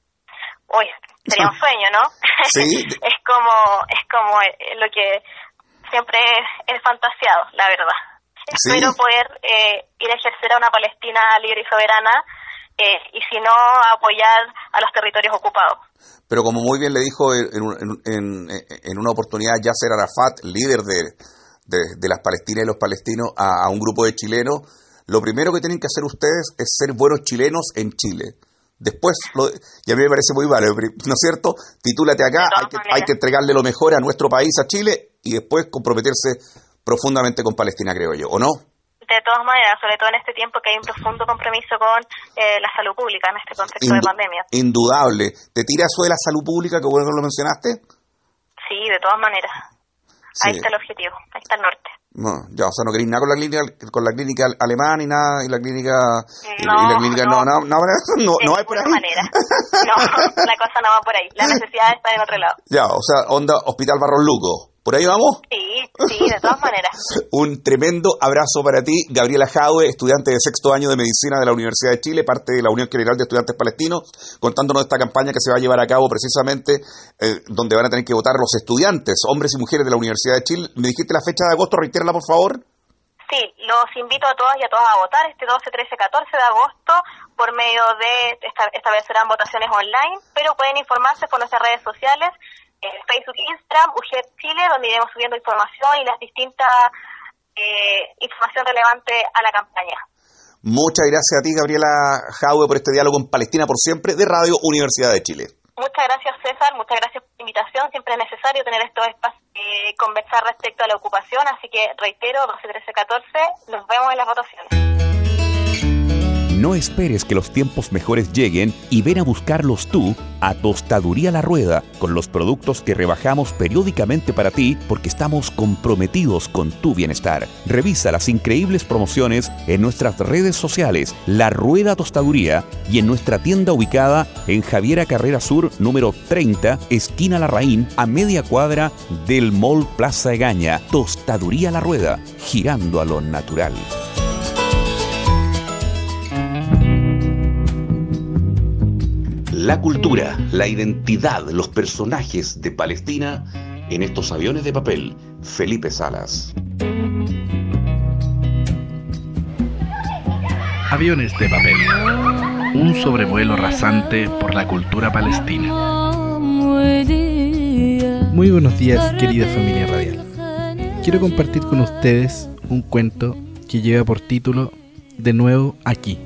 Uy, sería un sueño, ¿no? Sí. es como, es como lo que siempre he fantasiado, la verdad. Sí. Espero poder eh, ir a ejercer a una Palestina libre y soberana, eh, y si no, apoyar a los territorios ocupados. Pero como muy bien le dijo en, en, en, en una oportunidad Yasser Arafat, líder de, de, de las palestinas y los palestinos, a, a un grupo de chilenos, lo primero que tienen que hacer ustedes es ser buenos chilenos en Chile. Después, lo, y a mí me parece muy malo, ¿no es cierto? Titúlate acá, hay que, hay que entregarle lo mejor a nuestro país, a Chile, y después comprometerse profundamente con Palestina, creo yo, ¿o no? De todas maneras, sobre todo en este tiempo que hay un profundo compromiso con eh, la salud pública en este contexto Indu- de pandemia. Indudable. ¿Te tira eso de la salud pública, que bueno que lo mencionaste? Sí, de todas maneras. Sí. Ahí está el objetivo, ahí está el norte. No, ya, o sea, no queréis nada con la clínica, con la clínica alemana y nada, y la clínica... No, y la clínica, no, no, no, no, no, de no hay por ahí. manera. No, la cosa no va por ahí. La necesidad está en otro lado. Ya, o sea, onda Hospital Barros Luco. ¿Por ahí vamos? Sí, sí, de todas maneras. Un tremendo abrazo para ti, Gabriela Jadwe, estudiante de sexto año de Medicina de la Universidad de Chile, parte de la Unión General de Estudiantes Palestinos, contándonos esta campaña que se va a llevar a cabo precisamente eh, donde van a tener que votar los estudiantes, hombres y mujeres de la Universidad de Chile. ¿Me dijiste la fecha de agosto? Reitérala, por favor. Sí, los invito a todas y a todas a votar este doce, trece, catorce de agosto por medio de, esta, esta vez serán votaciones online, pero pueden informarse por nuestras redes sociales, en Facebook e Instagram, U G E P Chile, donde iremos subiendo información y las distintas eh, información relevante a la campaña. Muchas gracias a ti, Gabriela Jadwe, por este diálogo en Palestina por siempre de Radio Universidad de Chile. Muchas gracias, César, muchas gracias por la invitación. Siempre es necesario tener estos espacios y eh, conversar respecto a la ocupación, así que reitero, doce, trece, catorce, nos vemos en las votaciones. No esperes que los tiempos mejores lleguen y ven a buscarlos tú a Tostaduría La Rueda con los productos que rebajamos periódicamente para ti porque estamos comprometidos con tu bienestar. Revisa las increíbles promociones en nuestras redes sociales La Rueda Tostaduría y en nuestra tienda ubicada en Javiera Carrera Sur número treinta, esquina Larraín, a media cuadra del Mall Plaza Egaña. Tostaduría La Rueda, girando a lo natural. La cultura, la identidad, los personajes de Palestina en estos aviones de papel. Felipe Salas. Aviones de papel. Un sobrevuelo rasante por la cultura palestina. Muy buenos días, querida familia radial. Quiero compartir con ustedes un cuento que lleva por título De nuevo aquí.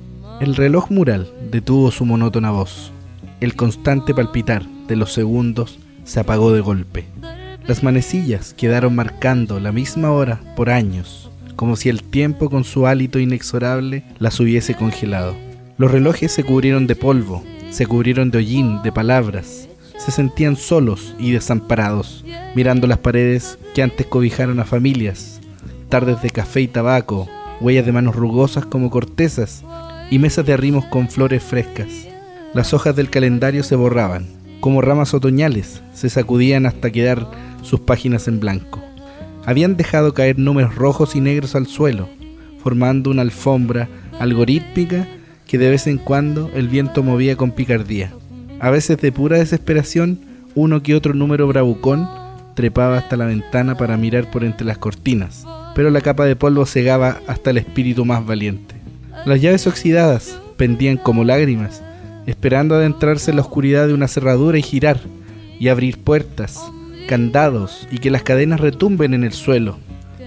El reloj mural detuvo su monótona voz. El constante palpitar de los segundos se apagó de golpe. Las manecillas quedaron marcando la misma hora por años, como si el tiempo con su hálito inexorable las hubiese congelado. Los relojes se cubrieron de polvo, se cubrieron de hollín, de palabras. Se sentían solos y desamparados, mirando las paredes que antes cobijaron a familias, tardes de café y tabaco, huellas de manos rugosas como cortezas y mesas de arrimos con flores frescas. Las hojas del calendario se borraban, como ramas otoñales, se sacudían hasta quedar sus páginas en blanco. Habían dejado caer números rojos y negros al suelo, formando una alfombra algorítmica que de vez en cuando el viento movía con picardía. A veces de pura desesperación, uno que otro número bravucón trepaba hasta la ventana para mirar por entre las cortinas, pero la capa de polvo cegaba hasta el espíritu más valiente. Las llaves oxidadas pendían como lágrimas, esperando adentrarse en la oscuridad de una cerradura y girar, y abrir puertas, candados, y que las cadenas retumben en el suelo,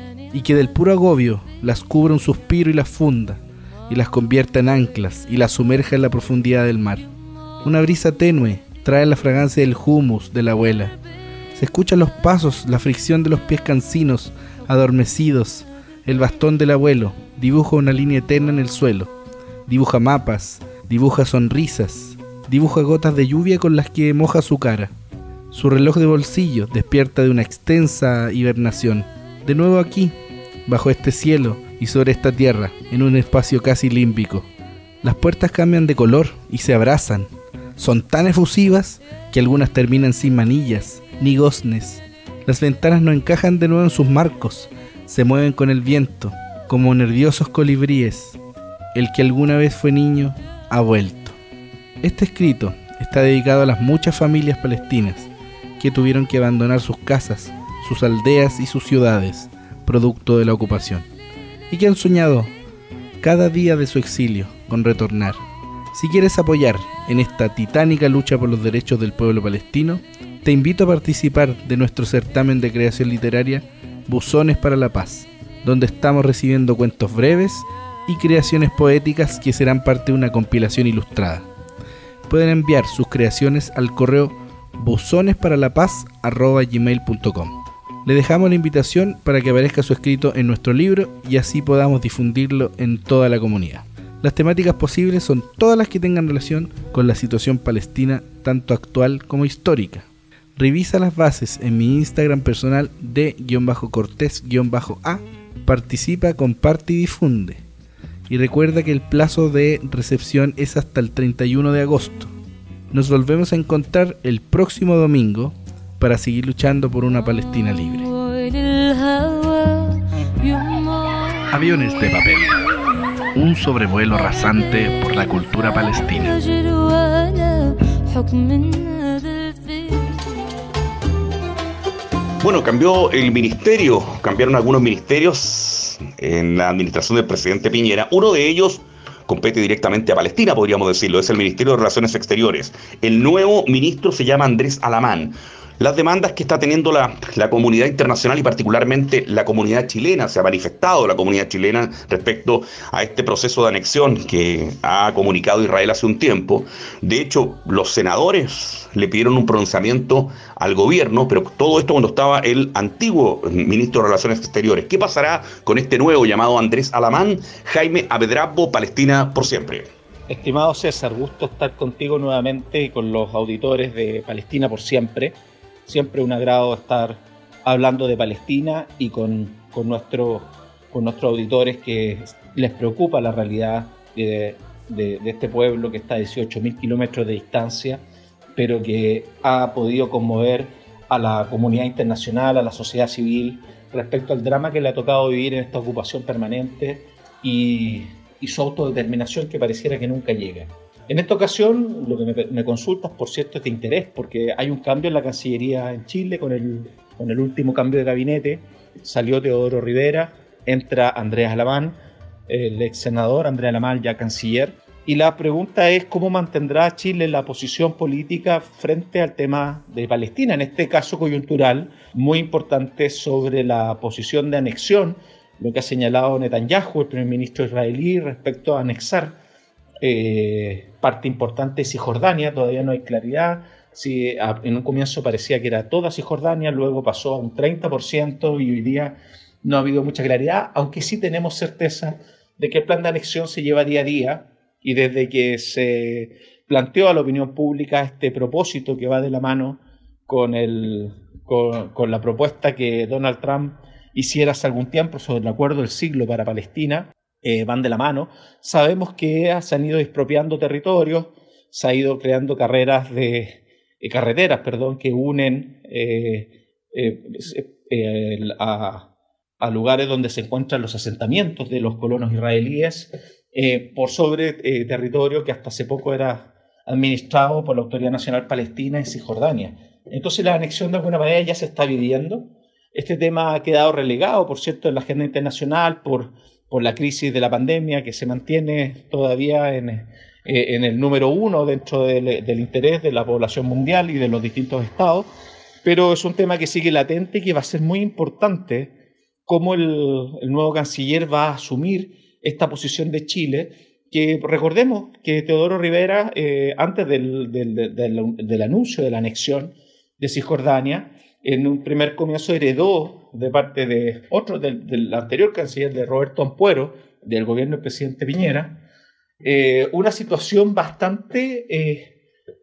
y que del puro agobio las cubra un suspiro y las funda, y las convierta en anclas, y las sumerja en la profundidad del mar. Una brisa tenue trae la fragancia del humus de la abuela. Se escuchan los pasos, la fricción de los pies cansinos, adormecidos. El bastón del abuelo dibuja una línea eterna en el suelo, dibuja mapas, dibuja sonrisas, dibuja gotas de lluvia con las que moja su cara. Su reloj de bolsillo despierta de una extensa hibernación. De nuevo aquí, bajo este cielo y sobre esta tierra, en un espacio casi límbico. Las puertas cambian de color y se abrazan. Son tan efusivas que algunas terminan sin manillas ni goznes. Las ventanas no encajan de nuevo en sus marcos, se mueven con el viento, como nerviosos colibríes. El que alguna vez fue niño ha vuelto. Este escrito está dedicado a las muchas familias palestinas que tuvieron que abandonar sus casas, sus aldeas y sus ciudades, producto de la ocupación, y que han soñado cada día de su exilio con retornar. Si quieres apoyar en esta titánica lucha por los derechos del pueblo palestino, te invito a participar de nuestro certamen de creación literaria Buzones para la Paz, donde estamos recibiendo cuentos breves y creaciones poéticas que serán parte de una compilación ilustrada. Pueden enviar sus creaciones al correo buzonesparalapaz arroba gmail punto com. Le dejamos la invitación para que aparezca su escrito en nuestro libro y así podamos difundirlo en toda la comunidad. Las temáticas posibles son todas las que tengan relación con la situación palestina, tanto actual como histórica. Revisa las bases en mi Instagram personal de-cortés-a. Participa, comparte y difunde. Y recuerda que el plazo de recepción es hasta el treinta y uno de agosto. Nos volvemos a encontrar el próximo domingo para seguir luchando por una Palestina libre. Aviones de papel. Un sobrevuelo rasante por la cultura palestina. Bueno, cambió el ministerio, cambiaron algunos ministerios en la administración del presidente Piñera. Uno de ellos compete directamente a Palestina, podríamos decirlo, es el Ministerio de Relaciones Exteriores. El nuevo ministro se llama Andrés Alamán. Las demandas que está teniendo la, la comunidad internacional y particularmente la comunidad chilena, se ha manifestado la comunidad chilena respecto a este proceso de anexión que ha comunicado Israel hace un tiempo. De hecho, los senadores le pidieron un pronunciamiento al gobierno, pero todo esto cuando estaba el antiguo ministro de Relaciones Exteriores. ¿Qué pasará con este nuevo llamado Andrés Alamán? Jaime Abedrabo, Palestina por siempre. Estimado César, gusto estar contigo nuevamente y con los auditores de Palestina por siempre. Siempre un agrado estar hablando de Palestina y con, con, nuestro, con nuestros auditores que les preocupa la realidad de, de, de este pueblo que está a dieciocho mil kilómetros de distancia, pero que ha podido conmover a la comunidad internacional, a la sociedad civil, respecto al drama que le ha tocado vivir en esta ocupación permanente y, y su autodeterminación que pareciera que nunca llega. En esta ocasión, lo que me, me consultas, por cierto, es de interés, porque hay un cambio en la Cancillería en Chile con el, con el último cambio de gabinete. Salió Teodoro Rivera, entra Andrés Alamán, el ex senador Andrés Alamán, ya canciller. Y la pregunta es cómo mantendrá Chile la posición política frente al tema de Palestina, en este caso coyuntural, muy importante sobre la posición de anexión, lo que ha señalado Netanyahu, el primer ministro israelí, respecto a anexar Eh, parte importante de Cisjordania. Todavía no hay claridad. Si en un comienzo parecía que era toda Cisjordania, luego pasó a un treinta por ciento y hoy día no ha habido mucha claridad, aunque sí tenemos certeza de que el plan de anexión se lleva día a día y desde que se planteó a la opinión pública este propósito que va de la mano con, el, con, con la propuesta que Donald Trump hiciera hace algún tiempo sobre el acuerdo del siglo para Palestina, Eh, van de la mano. Sabemos que se han ido expropiando territorios, se ha ido creando carreras de eh, carreteras, perdón, que unen eh, eh, eh, a, a lugares donde se encuentran los asentamientos de los colonos israelíes eh, por sobre eh, territorio que hasta hace poco era administrado por la Autoridad Nacional Palestina en Cisjordania. Entonces la anexión de alguna manera ya se está viviendo. Este tema ha quedado relegado, por cierto, en la agenda internacional por por la crisis de la pandemia que se mantiene todavía en, eh, en el número uno dentro del, del interés de la población mundial y de los distintos estados, pero es un tema que sigue latente y que va a ser muy importante cómo el, el nuevo canciller va a asumir esta posición de Chile, que recordemos que Teodoro Rivera, eh, antes del, del, del, del anuncio de la anexión de Cisjordania, en un primer comienzo heredó de parte de otro, del, del anterior canciller, de Roberto Ampuero, del gobierno del presidente Piñera, eh, una situación bastante eh,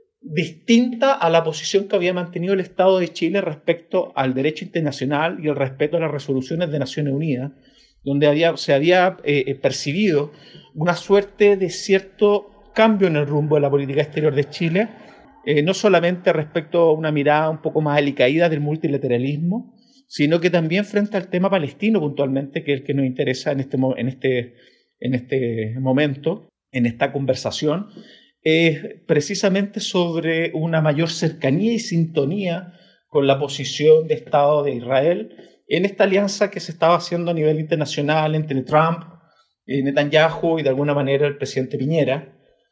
distinta a la posición que había mantenido el Estado de Chile respecto al derecho internacional y el respeto a las resoluciones de Naciones Unidas, donde había, se había eh, percibido una suerte de cierto cambio en el rumbo de la política exterior de Chile, Eh, no solamente respecto a una mirada un poco más alicaída del multilateralismo, sino que también frente al tema palestino puntualmente, que es el que nos interesa en este, en este, en este momento, en esta conversación, es eh, precisamente sobre una mayor cercanía y sintonía con la posición de Estado de Israel en esta alianza que se estaba haciendo a nivel internacional entre Trump, eh, Netanyahu y de alguna manera el presidente Piñera,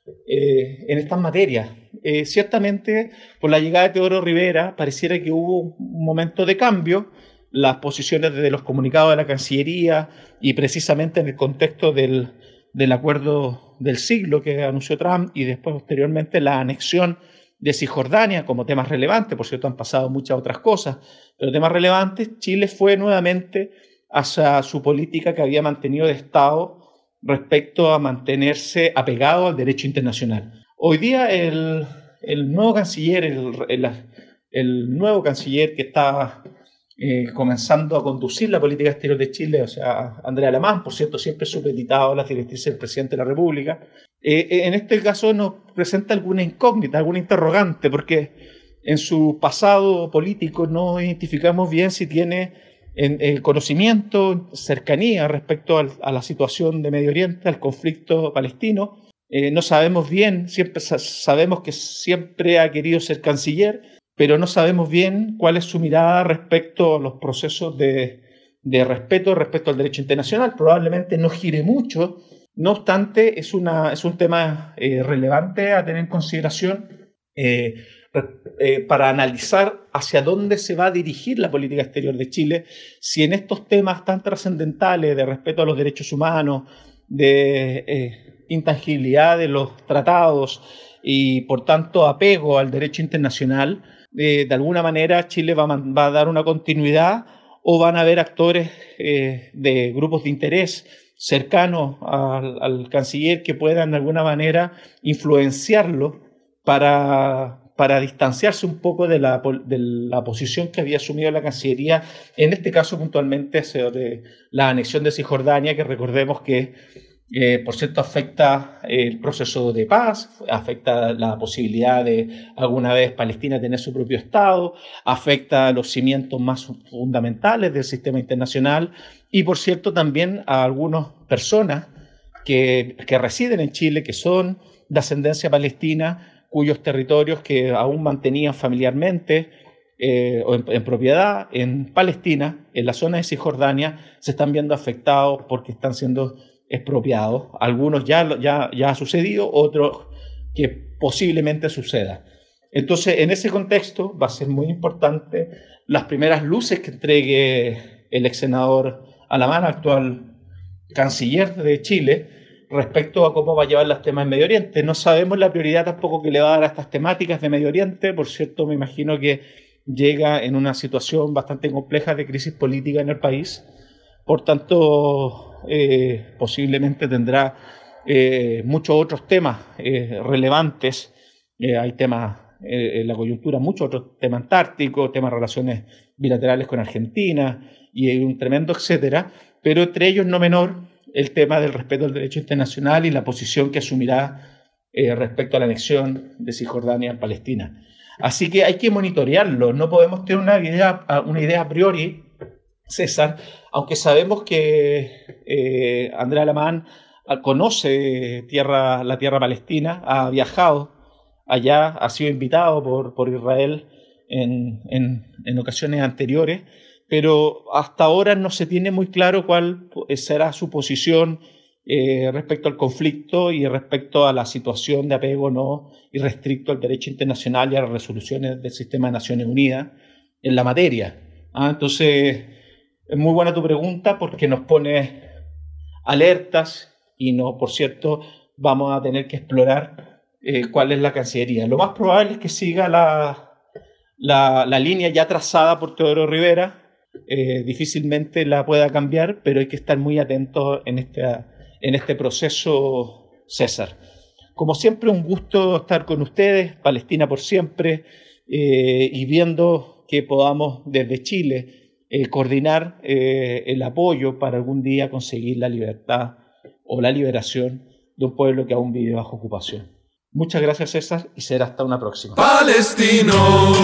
eh, en estas materias. Eh, ciertamente, por la llegada de Teodoro Rivera, pareciera que hubo un momento de cambio. Las posiciones de los comunicados de la Cancillería y precisamente en el contexto del, del acuerdo del siglo que anunció Trump y después posteriormente la anexión de Cisjordania como temas relevantes. Por cierto, han pasado muchas otras cosas, pero temas relevantes. Chile fue nuevamente hacia su política que había mantenido de Estado respecto a mantenerse apegado al derecho internacional. Hoy día el, el nuevo canciller, el, el, el nuevo canciller que está eh, comenzando a conducir la política exterior de Chile, o sea, Andrés Alamán, por cierto, siempre supeditado a las directrices del presidente de la República, eh, en este caso nos presenta alguna incógnita, alguna interrogante, porque en su pasado político no identificamos bien si tiene en, el conocimiento, cercanía respecto al, a la situación de Medio Oriente, al conflicto palestino. Eh, no sabemos bien, siempre sabemos que siempre ha querido ser canciller, pero no sabemos bien cuál es su mirada respecto a los procesos de, de respeto respecto al derecho internacional. Probablemente no gire mucho, no obstante es, una, es un tema eh, relevante a tener en consideración eh, eh, para analizar hacia dónde se va a dirigir la política exterior de Chile, si en estos temas tan trascendentales de respeto a los derechos humanos, de eh, intangibilidad de los tratados y por tanto apego al derecho internacional, eh, de alguna manera Chile va a, va a dar una continuidad o van a haber actores eh, de grupos de interés cercanos al, al canciller que puedan de alguna manera influenciarlo para, para distanciarse un poco de la, de la posición que había asumido la Cancillería, en este caso puntualmente de la anexión de Cisjordania, que recordemos que eh, por cierto afecta el proceso de paz, afecta la posibilidad de alguna vez Palestina tener su propio Estado, afecta los cimientos más fundamentales del sistema internacional y por cierto también a algunas personas que, que residen en Chile, que son de ascendencia palestina, cuyos territorios que aún mantenían familiarmente eh, o en, en propiedad en Palestina, en la zona de Cisjordania, se están viendo afectados porque están siendo expropiados. Algunos ya, ya, ya ha sucedido, otros que posiblemente suceda. Entonces, en ese contexto va a ser muy importante las primeras luces que entregue el ex senador Alamán, actual canciller de Chile, respecto a cómo va a llevar los temas en Medio Oriente. No sabemos la prioridad tampoco que le va a dar a estas temáticas de Medio Oriente. Por cierto, me imagino que llega en una situación bastante compleja de crisis política en el país. Por tanto, eh, posiblemente tendrá eh, muchos otros temas eh, relevantes. Eh, hay temas eh, en la coyuntura, muchos otros temas antárticos, temas de relaciones bilaterales con Argentina y un tremendo etcétera. Pero entre ellos no menor el tema del respeto al derecho internacional y la posición que asumirá eh, respecto a la anexión de Cisjordania en Palestina. Así que hay que monitorearlo, no podemos tener una idea, una idea a priori, César, aunque sabemos que eh, Andrés Alamán conoce tierra, la tierra palestina, ha viajado allá, ha sido invitado por, por Israel en, en, en ocasiones anteriores, pero hasta ahora no se tiene muy claro cuál será su posición eh, respecto al conflicto y respecto a la situación de apego no irrestricto al derecho internacional y a las resoluciones del sistema de Naciones Unidas en la materia. ¿Ah? Entonces, es muy buena tu pregunta porque nos pone alertas y, no, por cierto, vamos a tener que explorar eh, cuál es la Cancillería. Lo más probable es que siga la, la, la línea ya trazada por Teodoro Rivera. Eh, difícilmente la pueda cambiar, pero hay que estar muy atentos en este, en este proceso, César. Como siempre, un gusto estar con ustedes, Palestina por siempre, eh, y viendo que podamos desde Chile eh, coordinar eh, el apoyo para algún día conseguir la libertad o la liberación de un pueblo que aún vive bajo ocupación. Muchas gracias, César, y será hasta una próxima. Palestino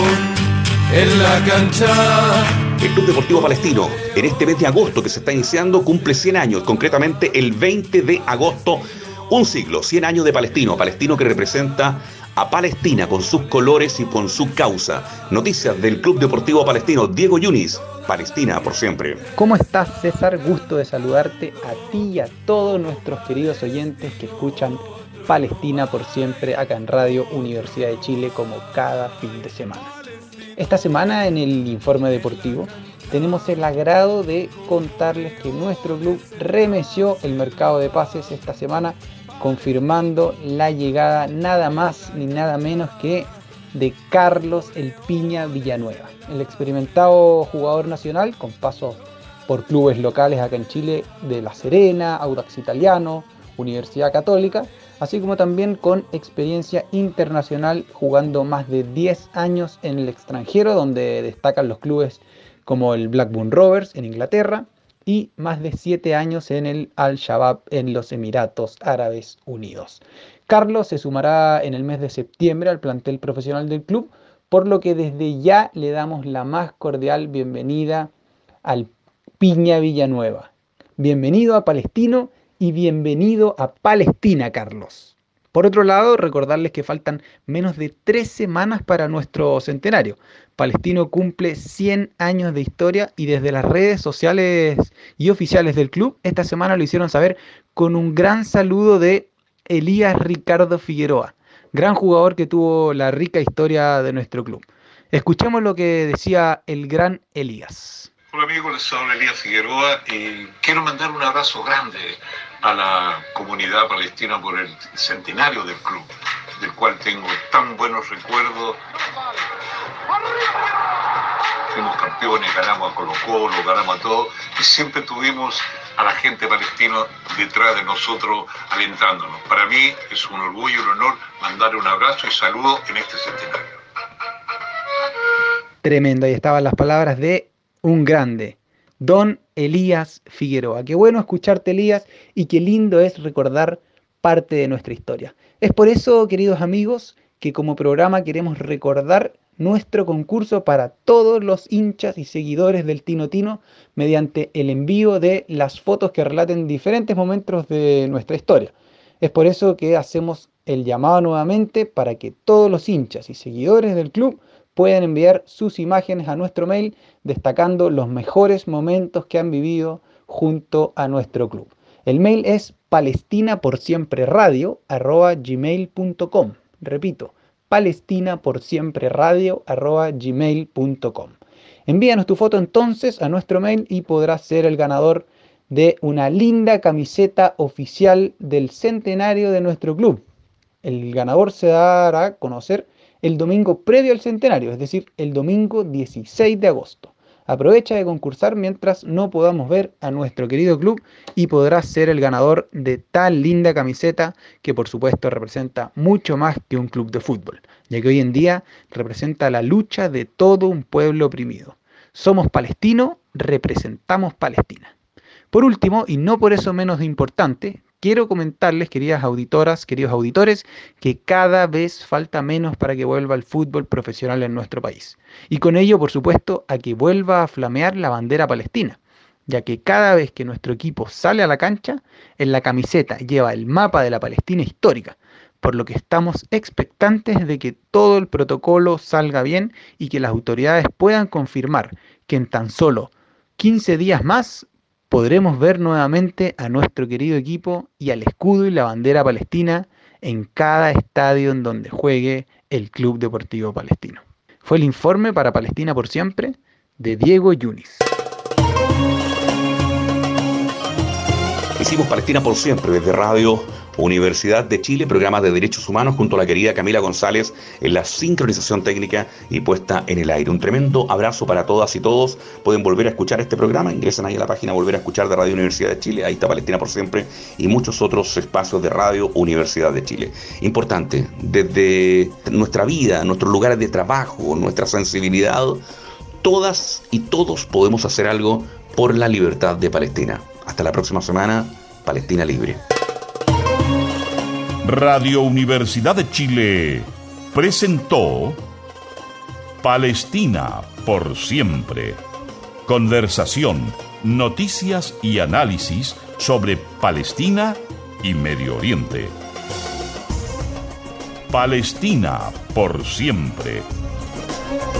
en la cancha. El Club Deportivo Palestino, en este mes de agosto que se está iniciando, cumple cien años, concretamente el veinte de agosto, un siglo, cien años de Palestino, Palestino que representa a Palestina con sus colores y con su causa. Noticias del Club Deportivo Palestino, Diego Yunis, Palestina por siempre. ¿Cómo estás, César? Gusto de saludarte a ti y a todos nuestros queridos oyentes que escuchan Palestina por siempre acá en Radio Universidad de Chile como cada fin de semana. Esta semana en el informe deportivo tenemos el agrado de contarles que nuestro club remeció el mercado de pases esta semana, confirmando la llegada nada más ni nada menos que de Carlos El Piña Villanueva, el experimentado jugador nacional con pasos por clubes locales acá en Chile de La Serena, Audax Italiano, Universidad Católica, así como también con experiencia internacional jugando más de diez años en el extranjero, donde destacan los clubes como el Blackburn Rovers en Inglaterra y más de siete años en el Al-Shabaab en los Emiratos Árabes Unidos. Carlos se sumará en el mes de septiembre al plantel profesional del club, por lo que desde ya le damos la más cordial bienvenida al Piña Villanueva. Bienvenido a Palestino y bienvenido a Palestina, Carlos. Por otro lado, recordarles que faltan menos de tres semanas para nuestro centenario. Palestino cumple cien años de historia y desde las redes sociales y oficiales del club, esta semana lo hicieron saber con un gran saludo de Elías Ricardo Figueroa, gran jugador que tuvo la rica historia de nuestro club. Escuchemos lo que decía el gran Elías. Hola amigos, les habla Elías Figueroa y quiero mandar un abrazo grande a la comunidad palestina por el centenario del club, del cual tengo tan buenos recuerdos. Fuimos campeones, ganamos a Colo Colo, ganamos a todo y siempre tuvimos a la gente palestina detrás de nosotros alentándonos. Para mí es un orgullo y un honor mandar un abrazo y saludo en este centenario. Tremendo, ahí estaban las palabras de un grande, don Elías Figueroa. Qué bueno escucharte, Elías, y qué lindo es recordar parte de nuestra historia. Es por eso, queridos amigos, que como programa queremos recordar nuestro concurso para todos los hinchas y seguidores del Tino Tino mediante el envío de las fotos que relaten diferentes momentos de nuestra historia. Es por eso que hacemos el llamado nuevamente para que todos los hinchas y seguidores del club pueden enviar sus imágenes a nuestro mail destacando los mejores momentos que han vivido junto a nuestro club. El mail es palestinaporsiempreradio arroba gmail punto com. Repito, palestinaporsiempreradio arroba gmail punto com. Envíanos tu foto entonces a nuestro mail y podrás ser el ganador de una linda camiseta oficial del centenario de nuestro club. El ganador se dará a conocer el domingo previo al centenario, es decir, el domingo dieciséis de agosto. Aprovecha de concursar mientras no podamos ver a nuestro querido club y podrás ser el ganador de tal linda camiseta que por supuesto representa mucho más que un club de fútbol, ya que hoy en día representa la lucha de todo un pueblo oprimido. Somos palestinos, representamos Palestina. Por último, y no por eso menos importante, quiero comentarles, queridas auditoras, queridos auditores, que cada vez falta menos para que vuelva el fútbol profesional en nuestro país. Y con ello, por supuesto, a que vuelva a flamear la bandera palestina, ya que cada vez que nuestro equipo sale a la cancha, en la camiseta lleva el mapa de la Palestina histórica, por lo que estamos expectantes de que todo el protocolo salga bien y que las autoridades puedan confirmar que en tan solo quince días más podremos ver nuevamente a nuestro querido equipo y al escudo y la bandera palestina en cada estadio en donde juegue el Club Deportivo Palestino. Fue el informe para Palestina por Siempre de Diego Yunis. Hicimos Palestina por Siempre desde Radio Universidad de Chile, programa de Derechos Humanos junto a la querida Camila González en la sincronización técnica y puesta en el aire. Un tremendo abrazo para todas y todos. Pueden volver a escuchar este programa, ingresen ahí a la página Volver a Escuchar de Radio Universidad de Chile, ahí está Palestina por Siempre y muchos otros espacios de Radio Universidad de Chile. Importante, desde nuestra vida, nuestros lugares de trabajo, nuestra sensibilidad, todas y todos podemos hacer algo por la libertad de Palestina. Hasta la próxima semana, Palestina Libre. Radio Universidad de Chile presentó Palestina por Siempre. Conversación, noticias y análisis sobre Palestina y Medio Oriente. Palestina por Siempre.